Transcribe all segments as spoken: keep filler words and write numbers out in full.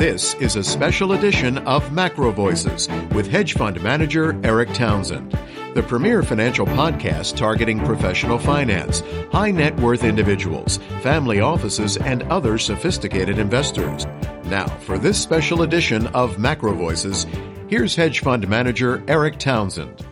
This is a special edition of Macro Voices with hedge fund manager Eric Townsend, the premier financial podcast targeting professional finance, high net worth individuals, family offices, and other sophisticated investors. Now, for this special edition of Macro Voices, here's hedge fund manager Eric Townsend.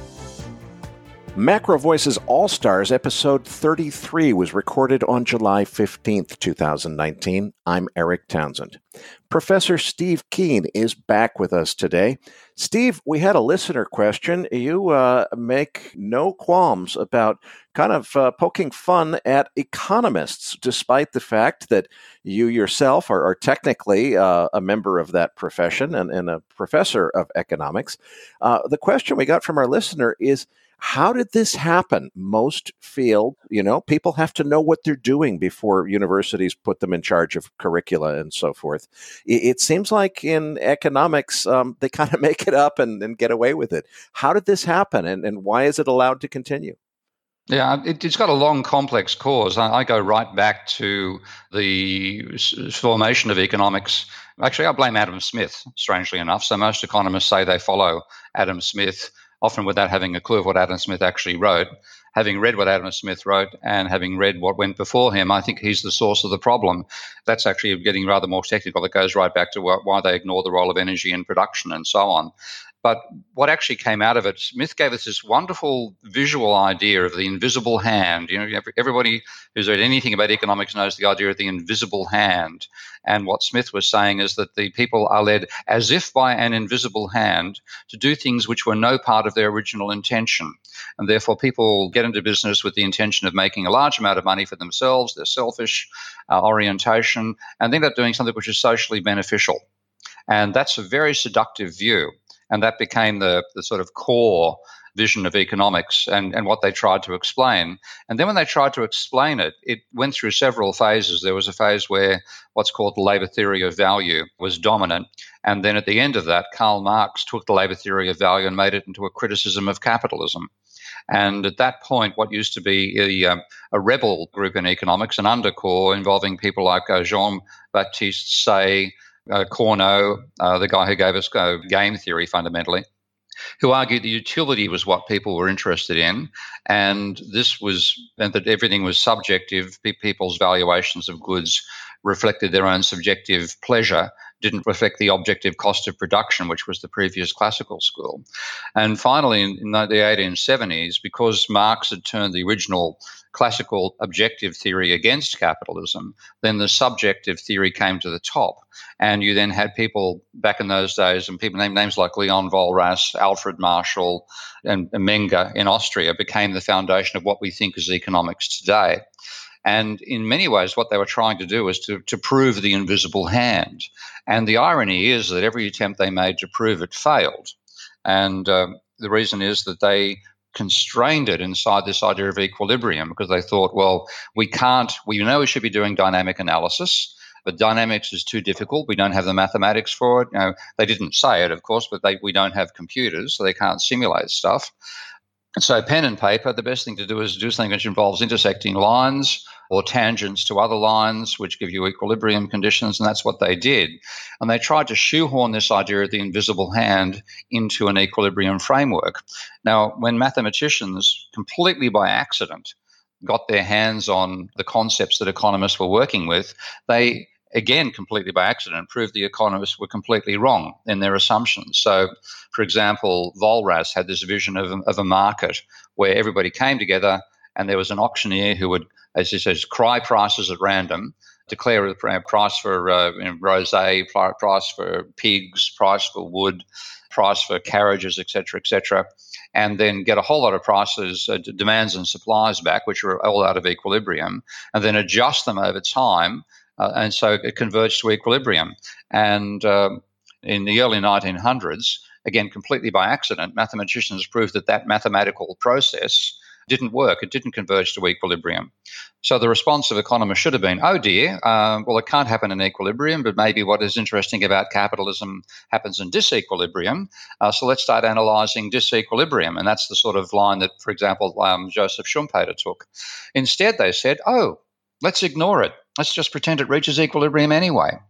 Macro Voices All-Stars episode thirty-three was recorded on July fifteenth, twenty nineteen. I'm Eric Townsend. Professor Steve Keen is back with us today. Steve, we had a listener question. You uh, make no qualms about kind of uh, poking fun at economists, despite the fact that you yourself are, are technically uh, a member of that profession and, and a professor of economics. Uh, the question we got from our listener is, how did this happen? Most feel, you know, people have to know what they're doing before universities put them in charge of curricula and so forth. It, it seems like in economics, um, they kind of make it up and, and get away with it. How did this happen, and, and why is it allowed to continue? Yeah, it, it's got a long, complex cause. I, I go right back to the formation of economics. Actually, I blame Adam Smith, strangely enough. So most economists say they follow Adam Smith, often without having a clue of what Adam Smith actually wrote. Having read what Adam Smith wrote and having read what went before him, I think he's the source of the problem. That's actually getting rather more technical. It goes right back to why they ignore the role of energy in production and so on. But what actually came out of it, Smith gave us this wonderful visual idea of the invisible hand. You know, everybody who's read anything about economics knows the idea of the invisible hand. And what Smith was saying is that the people are led as if by an invisible hand to do things which were no part of their original intention. And therefore, people get into business with the intention of making a large amount of money for themselves, their selfish uh, orientation, and they end up doing something which is socially beneficial. And that's a very seductive view. And that became the, the sort of core vision of economics and, and what they tried to explain. And then when they tried to explain it, it went through several phases. There was a phase where what's called the labor theory of value was dominant. And then at the end of that, Karl Marx took the labor theory of value and made it into a criticism of capitalism. And at that point, what used to be a, um, a rebel group in economics, an undercore involving people like uh, Jean-Baptiste Say, Uh, Corno, uh, the guy who gave us uh, game theory fundamentally, who argued the utility was what people were interested in, and this was and that everything was subjective. Pe- people's valuations of goods reflected their own subjective pleasure, didn't reflect the objective cost of production, which was the previous classical school. And finally, in, in the eighteen seventies, because Marx had turned the original classical objective theory against capitalism, then the subjective theory came to the top. And you then had people back in those days, and people named names like Leon Walras, Alfred Marshall, and Menger in Austria became the foundation of what we think is economics today. And in many ways, what they were trying to do was to, to prove the invisible hand. And the irony is that every attempt they made to prove it failed. And um, the reason is that they constrained it inside this idea of equilibrium, because they thought, well, we can't, we know we should be doing dynamic analysis, but dynamics is too difficult. We don't have the mathematics for it. You know, they didn't say it, of course, but they, we don't have computers, so they can't simulate stuff. So pen and paper, the best thing to do is do something which involves intersecting lines or tangents to other lines, which give you equilibrium conditions, and that's what they did. And they tried to shoehorn this idea of the invisible hand into an equilibrium framework. Now, when mathematicians, completely by accident, got their hands on the concepts that economists were working with, they again, completely by accident, proved the economists were completely wrong in their assumptions. So, for example, Walras had this vision of, of a market where everybody came together and there was an auctioneer who would, as he says, cry prices at random, declare a price for uh, you know, rosé, price for pigs, price for wood, price for carriages, et cetera, et cetera, and then get a whole lot of prices, uh, demands and supplies back, which are all out of equilibrium, and then adjust them over time. Uh, and so it converged to equilibrium. And um, in the early nineteen hundreds, again, completely by accident, mathematicians proved that that mathematical process didn't work. It didn't converge to equilibrium. So the response of economists should have been, oh dear, um, well, it can't happen in equilibrium, but maybe what is interesting about capitalism happens in disequilibrium. Uh, so let's start analysing disequilibrium. And that's the sort of line that, for example, um, Joseph Schumpeter took. Instead, they said, oh, let's ignore it. Let's just pretend it reaches equilibrium anyway.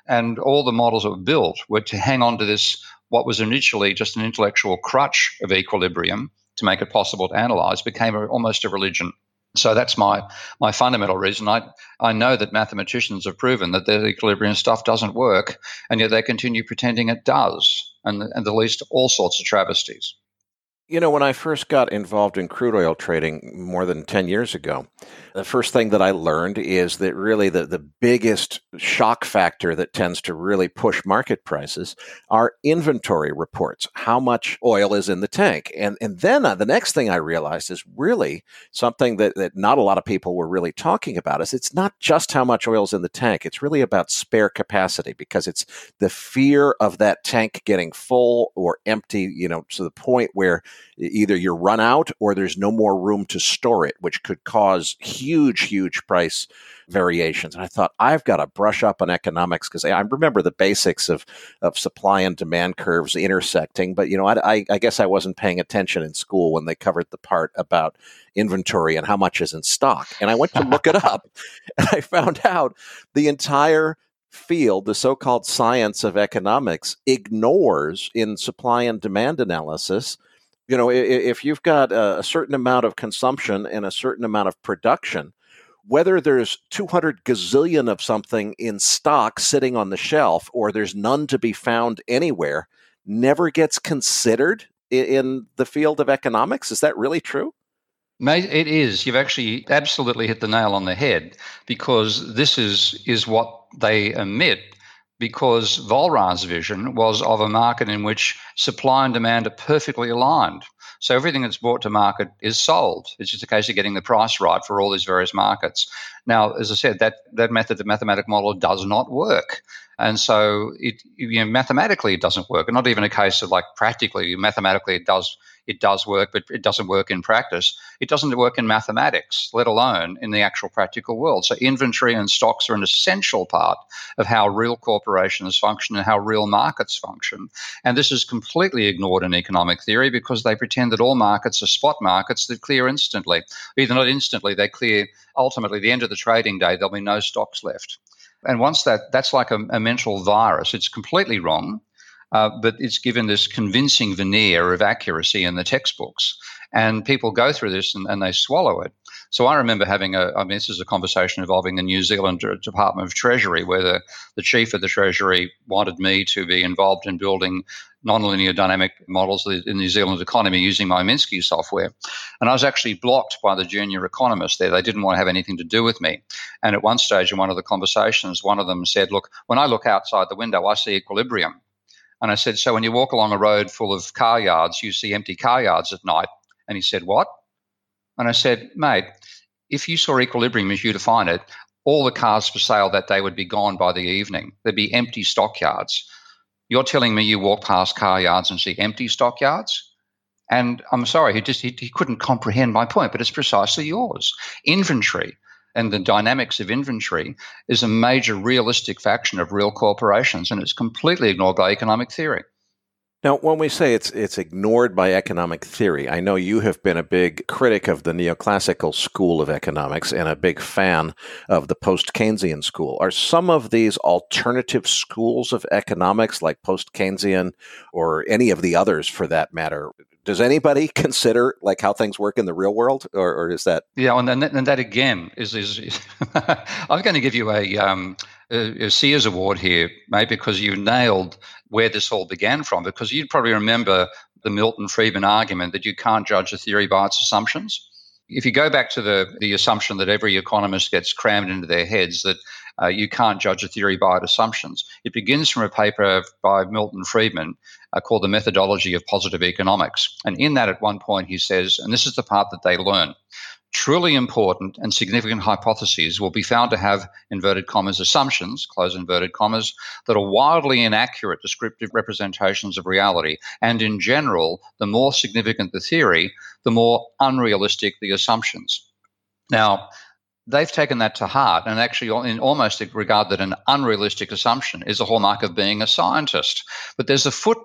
And all the models that were built were to hang on to this, what was initially just an intellectual crutch of equilibrium to make it possible to analyze, became a, almost a religion. So that's my my fundamental reason. I, I know that mathematicians have proven that their equilibrium stuff doesn't work, and yet they continue pretending it does, and, and the least all sorts of travesties. You know, when I first got involved in crude oil trading more than ten years ago, the first thing that I learned is that really the, the biggest shock factor that tends to really push market prices are inventory reports, how much oil is in the tank. And and then uh, the next thing I realized is really something that, that not a lot of people were really talking about is it's not just how much oil is in the tank. It's really about spare capacity, because it's the fear of that tank getting full or empty, you know, to the point where either you're run out or there's no more room to store it, which could cause huge, huge price variations. And I thought, I've got to brush up on economics, because I remember the basics of, of supply and demand curves intersecting. But, you know, I, I, I guess I wasn't paying attention in school when they covered the part about inventory and how much is in stock. And I went to look it up, and I found out the entire field, the so-called science of economics, ignores in supply and demand analysis. You know, if you've got a certain amount of consumption and a certain amount of production, whether there's two hundred gazillion of something in stock sitting on the shelf or there's none to be found anywhere, never gets considered in the field of economics. Is that really true? Mate, it is. You've actually absolutely hit the nail on the head, because this is, is what they omit. Because Vollra's vision was of a market in which supply and demand are perfectly aligned. So everything that's brought to market is sold. It's just a case of getting the price right for all these various markets. Now, as I said, that, that method, the mathematical model, does not work. And so it, you know, mathematically it doesn't work. And not even a case of like practically, mathematically it does it does work, but it doesn't work in practice. It doesn't work in mathematics, let alone in the actual practical world. So inventory and stocks are an essential part of how real corporations function and how real markets function. And this is completely ignored in economic theory, because they pretend that all markets are spot markets that clear instantly. Either not instantly, they clear ultimately the end of the trading day, there'll be no stocks left. And once that, that's like a, a mental virus. It's completely wrong. Uh, but it's given this convincing veneer of accuracy in the textbooks. And people go through this and, and they swallow it. So I remember having a, I mean, this is a conversation involving the New Zealand Department of Treasury, where the, the chief of the Treasury wanted me to be involved in building nonlinear dynamic models in the New Zealand economy using my Minsky software. And I was actually blocked by the junior economists there. They didn't want to have anything to do with me. And at one stage in one of the conversations, one of them said, look, when I look outside the window, I see equilibrium. And I said, so when you walk along a road full of car yards, you see empty car yards at night? And he said, what? And I said, mate, if you saw equilibrium as you define it, all the cars for sale that day would be gone by the evening. There'd be empty stockyards. You're telling me you walk past car yards and see empty stockyards? And I'm sorry, he just he, he couldn't comprehend my point, but it's precisely yours. Inventory and the dynamics of inventory is a major realistic faction of real corporations, and it's completely ignored by economic theory. Now, when we say it's it's ignored by economic theory, I know you have been a big critic of the neoclassical school of economics and a big fan of the post-Keynesian school. Are some of these alternative schools of economics, like post-Keynesian or any of the others for that matter, does anybody consider like how things work in the real world, or, or is that? Yeah, and then and that again is is. is I'm going to give you a, um, a, a Sears Award here, mate, because you nailed where this all began from. Because you'd probably remember the Milton Friedman argument that you can't judge a theory by its assumptions. If you go back to the the assumption that every economist gets crammed into their heads that uh, you can't judge a theory by its assumptions, it begins from a paper by Milton Friedman uh, called The Methodology of Positive Economics. And in that, at one point, he says, and this is the part that they learn, truly important and significant hypotheses will be found to have, inverted commas, assumptions, close inverted commas, that are wildly inaccurate descriptive representations of reality. And in general, the more significant the theory, the more unrealistic the assumptions. Now, they've taken that to heart and actually in almost regard that an unrealistic assumption is a hallmark of being a scientist. But there's a footnote,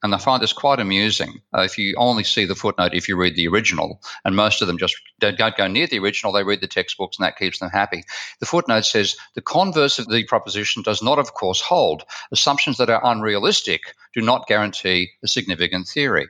And I find this quite amusing. Uh, if you only see the footnote, if you read the original, and most of them just don't, don't go near the original, they read the textbooks and that keeps them happy. The footnote says, the converse of the proposition does not, of course, hold. Assumptions that are unrealistic do not guarantee a significant theory.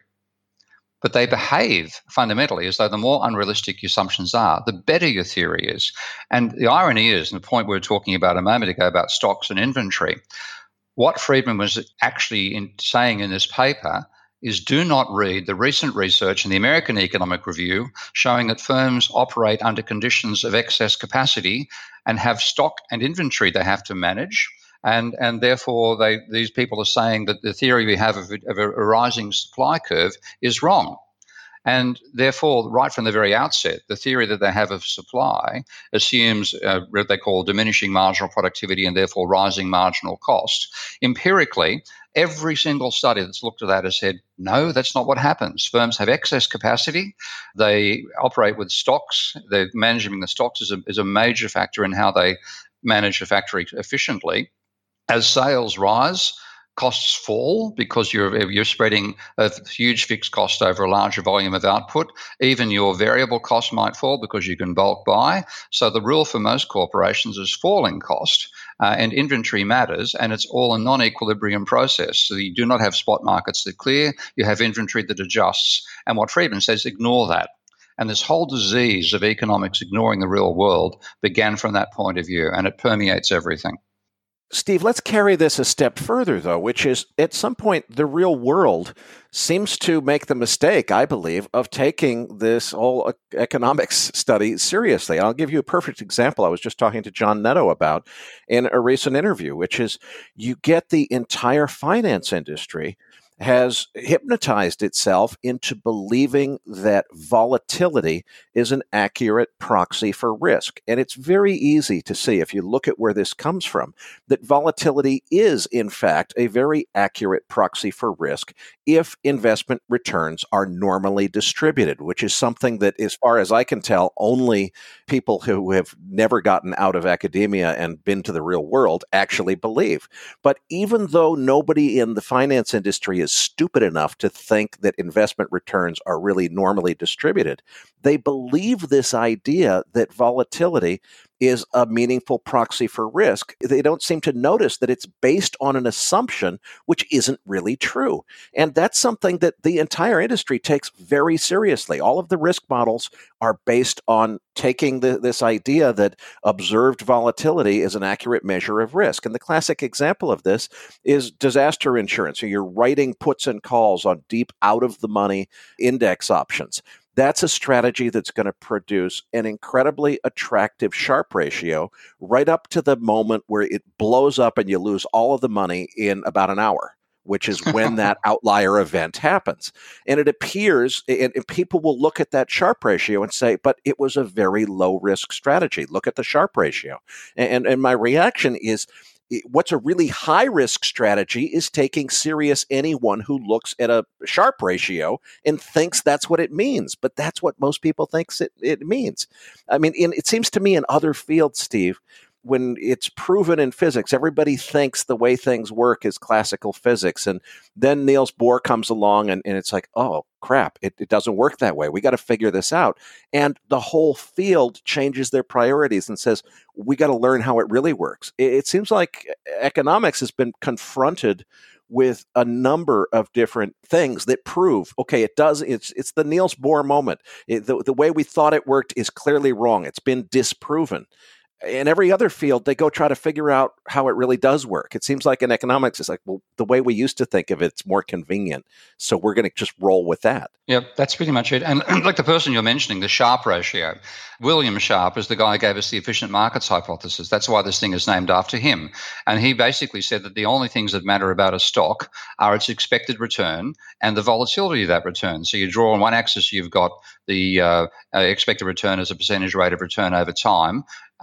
But they behave fundamentally as though the more unrealistic your assumptions are, the better your theory is. And the irony is, and the point we were talking about a moment ago about stocks and inventory, what Friedman was actually in saying in this paper is do not read the recent research in the American Economic Review showing that firms operate under conditions of excess capacity and have stock and inventory they have to manage. And, and therefore, they, these people are saying that the theory we have of, of a rising supply curve is wrong. And therefore, right from the very outset, the theory that they have of supply assumes uh, what they call diminishing marginal productivity and therefore rising marginal cost. Empirically, every single study that's looked at that has said, no, that's not what happens. Firms have excess capacity. They operate with stocks. They're managing the stocks is a, is a major factor in how they manage a factory efficiently. As sales rise, costs fall because you're you're spreading a huge fixed cost over a larger volume of output. Even your variable cost might fall because you can bulk buy. So the rule for most corporations is falling cost, uh, and inventory matters, and it's all a non-equilibrium process. So you do not have spot markets that clear. You have inventory that adjusts. And what Friedman says, ignore that. And this whole disease of economics ignoring the real world began from that point of view, and it permeates everything. Steve, let's carry this a step further, though, which is at some point the real world seems to make the mistake, I believe, of taking this whole economics study seriously. I'll give you a perfect example I was just talking to John Netto about in a recent interview, which is you get the entire finance industry has hypnotized itself into believing that volatility is an accurate proxy for risk. And it's very easy to see, if you look at where this comes from, that volatility is, in fact, a very accurate proxy for risk if investment returns are normally distributed, which is something that, as far as I can tell, only people who have never gotten out of academia and been to the real world actually believe. But even though nobody in the finance industry is stupid enough to think that investment returns are really normally distributed, they believe this idea that volatility is a meaningful proxy for risk. They don't seem to notice that it's based on an assumption which isn't really true. And that's something that the entire industry takes very seriously. All of the risk models are based on taking the, this idea that observed volatility is an accurate measure of risk. And the classic example of this is disaster insurance. So you're writing puts and calls on deep out-of-the-money index options. That's a strategy that's going to produce an incredibly attractive Sharpe ratio right up to the moment where it blows up and you lose all of the money in about an hour, which is when that outlier event happens. And it appears, and, and people will look at that Sharpe ratio and say, but it was a very low-risk strategy. Look at the Sharpe ratio. And, and my reaction is, what's a really high-risk strategy is taking serious anyone who looks at a Sharpe ratio and thinks that's what it means. But that's what most people think it, it means. I mean, in, it seems to me in other fields, Steve, when it's proven in physics, everybody thinks the way things work is classical physics. And then Niels Bohr comes along and, and it's like, oh, crap, it, it doesn't work that way. We got to figure this out. And the whole field changes their priorities and says, we got to learn how it really works. It, it seems like economics has been confronted with a number of different things that prove, okay, it does, it's it's the Niels Bohr moment. It, the, the way we thought it worked is clearly wrong. It's been disproven. In every other field, they go try to figure out how it really does work. It seems like in economics, it's like, well, the way we used to think of it, it's more convenient. So we're going to just roll with that. Yeah, that's pretty much it. And like the person you're mentioning, the Sharpe ratio, William Sharpe is the guy who gave us the efficient markets hypothesis. That's why this thing is named after him. And he basically said that the only things that matter about a stock are its expected return and the volatility of that return. So you draw on one axis, you've got the uh, uh, expected return as a percentage rate of return over time.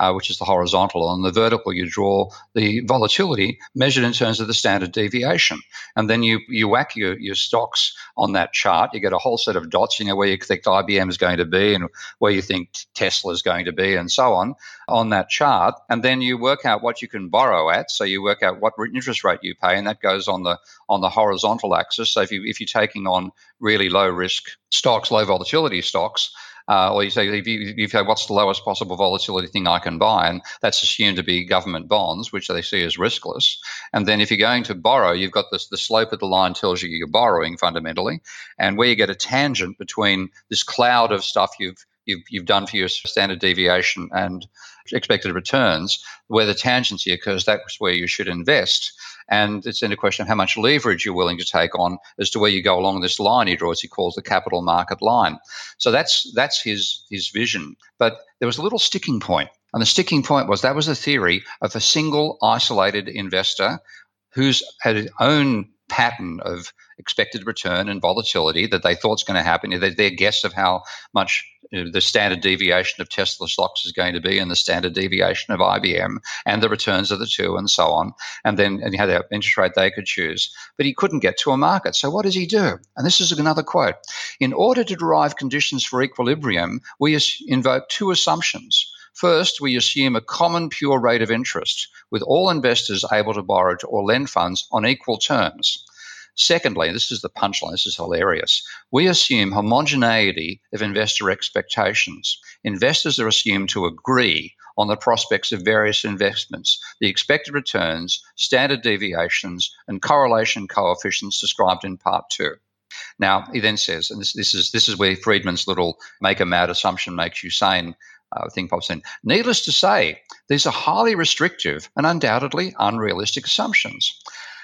uh, which is the horizontal. On the vertical, you draw the volatility measured in terms of the standard deviation. And then you, you whack your, your stocks on that chart. You get a whole set of dots, you know, where you think I B M is going to be and where you think Tesla is going to be and so on on that chart. And then you work out what you can borrow at. So you work out what interest rate you pay, and that goes on the on the horizontal axis. So if you if you're taking on really low risk stocks, low volatility stocks, uh, or you say if you, you say what's the lowest possible volatility thing I can buy, and that's assumed to be government bonds, which they see as riskless. And then if you're going to borrow, you've got this the slope of the line tells you you're borrowing fundamentally, and where you get a tangent between this cloud of stuff you've You've, you've done for your standard deviation and expected returns, where the tangency occurs, that's where you should invest. And it's then a question of how much leverage you're willing to take on as to where you go along this line he draws, he calls the capital market line. So that's that's his his vision. But there was a little sticking point. And the sticking point was that was a theory of a single isolated investor who's had his own pattern of expected return and volatility that they thought is going to happen. Their, their guess of how much you know, the standard deviation of Tesla stocks is going to be and the standard deviation of I B M and the returns of the two and so on. And then and he had an interest rate they could choose. But he couldn't get to a market. So what does he do? And this is another quote. In order to derive conditions for equilibrium, we invoke two assumptions. First, we assume a common pure rate of interest, with all investors able to borrow to or lend funds on equal terms. Secondly, this is the punchline, this is hilarious, we assume homogeneity of investor expectations. Investors are assumed to agree on the prospects of various investments, the expected returns, standard deviations, and correlation coefficients described in part two. Now, he then says, and this, this is this is where Friedman's little make a mad assumption makes you sane uh, thing pops in. Needless to say, these are highly restrictive and undoubtedly unrealistic assumptions.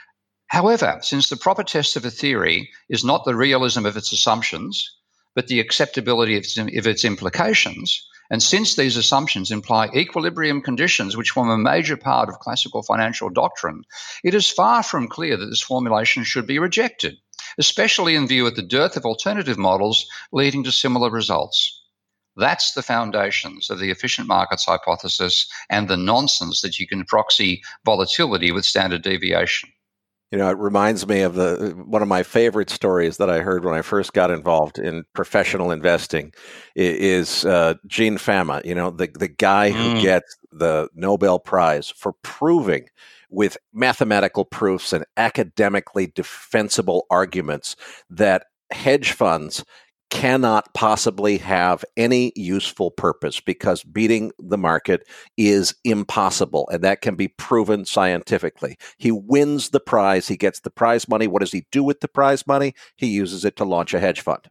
However, since the proper test of a theory is not the realism of its assumptions, but the acceptability of its, of its implications, and since these assumptions imply equilibrium conditions which form a major part of classical financial doctrine, it is far from clear that this formulation should be rejected, especially in view of the dearth of alternative models leading to similar results. That's the foundations of the efficient markets hypothesis and the nonsense that you can proxy volatility with standard deviation. You know, it reminds me of the one of my favorite stories that I heard when I first got involved in professional investing is uh, Gene Fama, you know, the, the guy who mm. gets the Nobel Prize for proving with mathematical proofs and academically defensible arguments that hedge funds cannot possibly have any useful purpose because beating the market is impossible, and that can be proven scientifically. He wins the prize. He gets the prize money. What does he do with the prize money? He uses it to launch a hedge fund.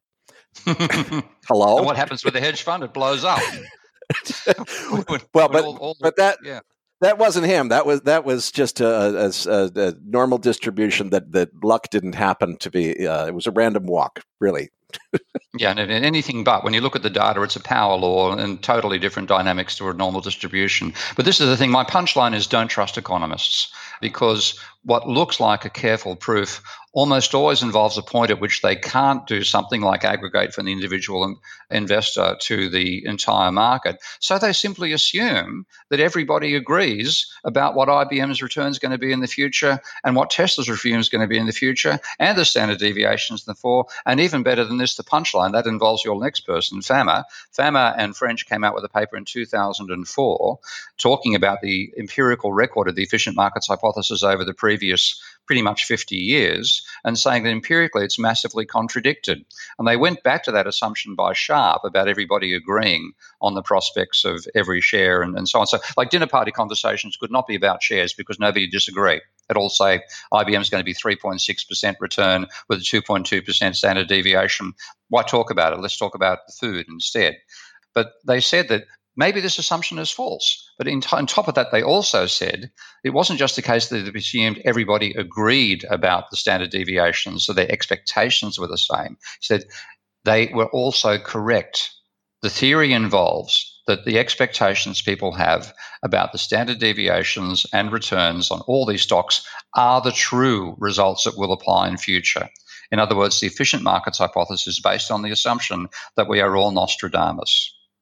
Hello? And what happens with the hedge fund? It blows up. well, but, all, all, but that... Yeah. That wasn't him. That was that was just a, a, a normal distribution that, that luck didn't happen to be. Uh, it was a random walk, really. Yeah, and anything but. When you look at the data, it's a power law and totally different dynamics to a normal distribution. But this is the thing. My punchline is don't trust economists, because what looks like a careful proof almost always involves a point at which they can't do something like aggregate from the individual investor to the entire market. So they simply assume that everybody agrees about what I B M's return is going to be in the future and what Tesla's return is going to be in the future and the standard deviations in the four. And even better than this, the punchline, that involves your next person, Fama. Fama and French came out with a paper in two thousand four talking about the empirical record of the efficient markets hypothesis over the previous pretty much fifty years, and saying that empirically it's massively contradicted. And they went back to that assumption by Sharpe about everybody agreeing on the prospects of every share and, and so on. So like dinner party conversations could not be about shares because nobody disagreed. They'd all say I B M is going to be three point six percent return with a two point two percent standard deviation. Why talk about it? Let's talk about the food instead. But they said that maybe this assumption is false. But in t- on top of that, they also said it wasn't just the case that it assumed everybody agreed about the standard deviations, so their expectations were the same. He said they were also correct. The theory involves that the expectations people have about the standard deviations and returns on all these stocks are the true results that will apply in future. In other words, the efficient markets hypothesis is based on the assumption that we are all Nostradamus.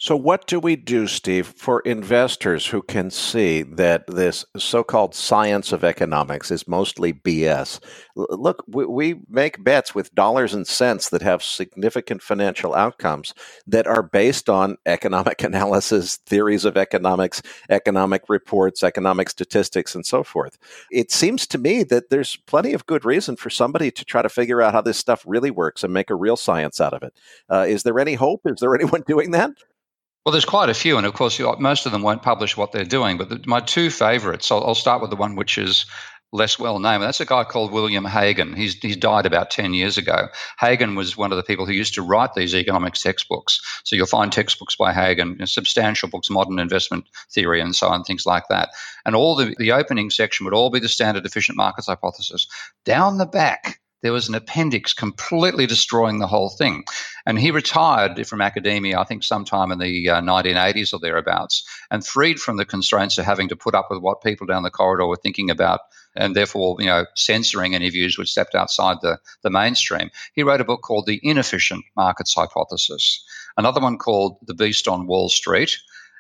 So what do we do, Steve, for investors who can see that this so-called science of economics is mostly B S? L- Look, we, we make bets with dollars and cents that have significant financial outcomes that are based on economic analysis, theories of economics, economic reports, economic statistics, and so forth. It seems to me that there's plenty of good reason for somebody to try to figure out how this stuff really works and make a real science out of it. Uh, is there any hope? Is there anyone doing that? Well, there's quite a few, and of course, you, most of them won't publish what they're doing. But the, my two favorites, I'll, I'll start with the one which is less well known. And that's a guy called William Hagen. He's he's died about ten years ago. Hagen was one of the people who used to write these economics textbooks. So you'll find textbooks by Hagen, you know, substantial books, Modern Investment Theory, and so on, things like that. And all the, the opening section would all be the standard efficient markets hypothesis. Down the back, there was an appendix completely destroying the whole thing. And he retired from academia, I think sometime in the uh, nineteen eighties or thereabouts, and freed from the constraints of having to put up with what people down the corridor were thinking about, and therefore, you know, censoring any views which stepped outside the, the mainstream. He wrote a book called The Inefficient Markets Hypothesis, another one called The Beast on Wall Street,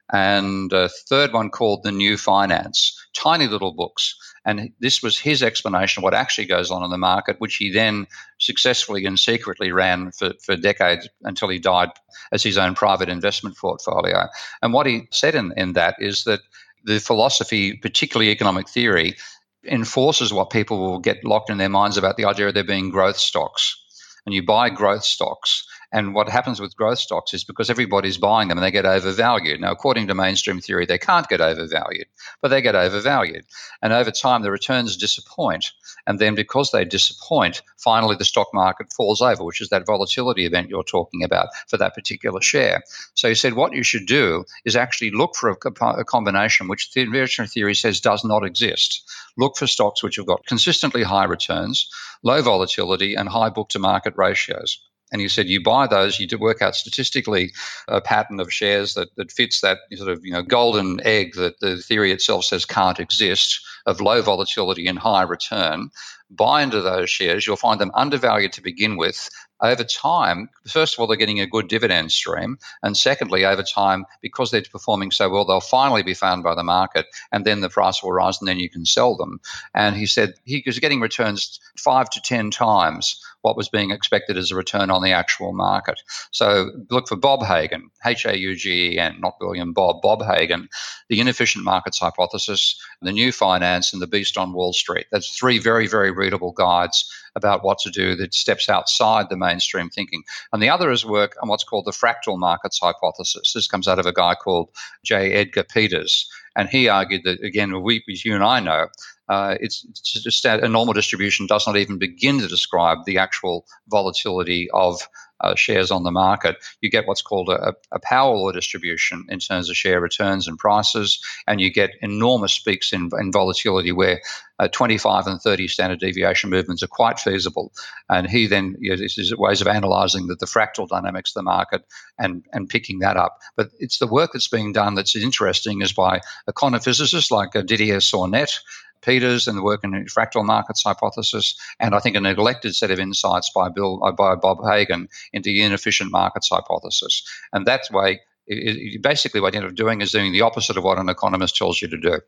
and a third one called The New Finance. Tiny little books. And this was his explanation of what actually goes on in the market, which he then successfully and secretly ran for, for decades until he died as his own private investment portfolio. And what he said in, in that is that the philosophy, particularly economic theory, enforces what people will get locked in their minds about the idea of there being growth stocks. And you buy growth stocks. And what happens with growth stocks is because everybody's buying them and they get overvalued. Now, according to mainstream theory, they can't get overvalued, but they get overvalued. And over time, the returns disappoint. And then because they disappoint, finally the stock market falls over, which is that volatility event you're talking about for that particular share. So he said what you should do is actually look for a, a combination which the investment theory says does not exist. Look for stocks which have got consistently high returns, low volatility, and high book-to-market ratios. And he said you buy those, you do work out statistically a pattern of shares that, that fits that sort of, you know, golden egg that the theory itself says can't exist, of low volatility and high return. Buy into those shares. You'll find them undervalued to begin with. Over time, first of all, they're getting a good dividend stream. And secondly, over time, because they're performing so well, they'll finally be found by the market and then the price will rise and then you can sell them. And he said he was getting returns five to ten times what was being expected as a return on the actual market. So look for Bob Hagen, H A U G E N, not William, Bob, Bob Hagen, The Inefficient Markets Hypothesis, The New Finance, and The Beast on Wall Street. That's three very, very readable guides about what to do that steps outside the mainstream thinking. And the other is work on what's called the fractal markets hypothesis. This comes out of a guy called J. Edgar Peters. And he argued that, again, we, as you and I know, uh, it's, it's just a normal distribution does not even begin to describe the actual volatility of uh, shares on the market. You get what's called a, a power law distribution in terms of share returns and prices, and you get enormous peaks in, in volatility where uh, twenty-five and thirty standard deviation movements are quite feasible. And he then, you know, this is ways of analysing the, the fractal dynamics of the market and, and picking that up. But it's the work that's being done that's interesting is by econophysicists like uh, Didier Sornet, Peters, and the work in the fractal markets hypothesis, and I think a neglected set of insights by Bill uh, by Bob Hagen into the inefficient markets hypothesis. And that way, it, it, basically what you end up doing is doing the opposite of what an economist tells you to do.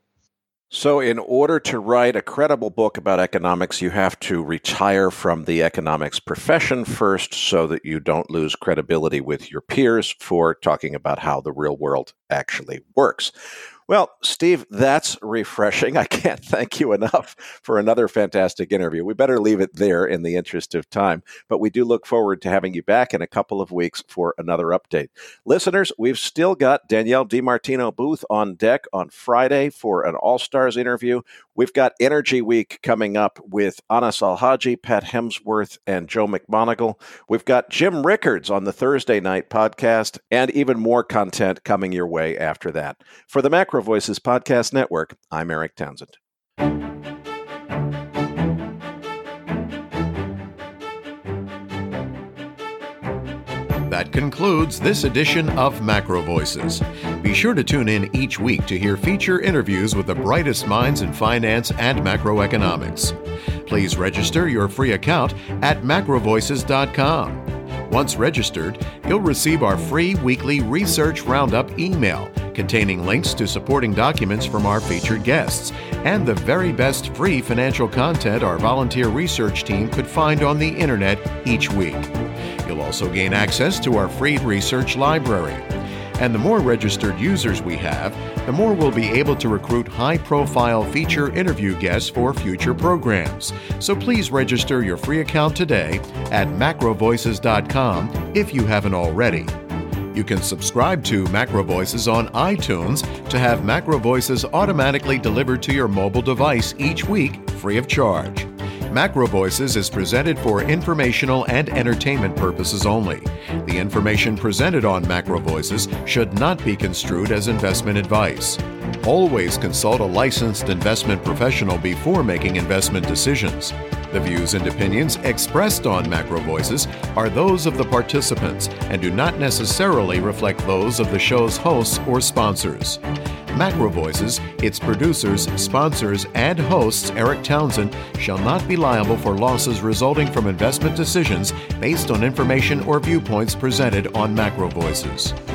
So in order to write a credible book about economics, you have to retire from the economics profession first so that you don't lose credibility with your peers for talking about how the real world actually works. Well, Steve, that's refreshing. I can't thank you enough for another fantastic interview. We better leave it there in the interest of time, but we do look forward to having you back in a couple of weeks for another update. Listeners, we've still got Danielle DiMartino Booth on deck on Friday for an All-Stars interview. We've got Energy Week coming up with Anas Al-Haji, Pat Hemsworth, and Joe McMoneagle. We've got Jim Rickards on the Thursday night podcast, and even more content coming your way after that. For the Macro Voices Podcast Network, I'm Eric Townsend. That concludes this edition of Macro Voices. Be sure to tune in each week to hear feature interviews with the brightest minds in finance and macroeconomics. Please register your free account at macro voices dot com. Once registered, you'll receive our free weekly Research Roundup email containing links to supporting documents from our featured guests and the very best free financial content our volunteer research team could find on the internet each week. You'll also gain access to our free research library. And the more registered users we have, the more we'll be able to recruit high-profile feature interview guests for future programs. So please register your free account today at macro voices dot com if you haven't already. You can subscribe to Macro Voices on iTunes to have Macro Voices automatically delivered to your mobile device each week, free of charge. Macro Voices is presented for informational and entertainment purposes only. The information presented on Macro Voices should not be construed as investment advice. Always consult a licensed investment professional before making investment decisions. The views and opinions expressed on Macro Voices are those of the participants and do not necessarily reflect those of the show's hosts or sponsors. Macro Voices, its producers, sponsors, and hosts, Eric Townsend, shall not be liable for losses resulting from investment decisions based on information or viewpoints presented on Macro Voices.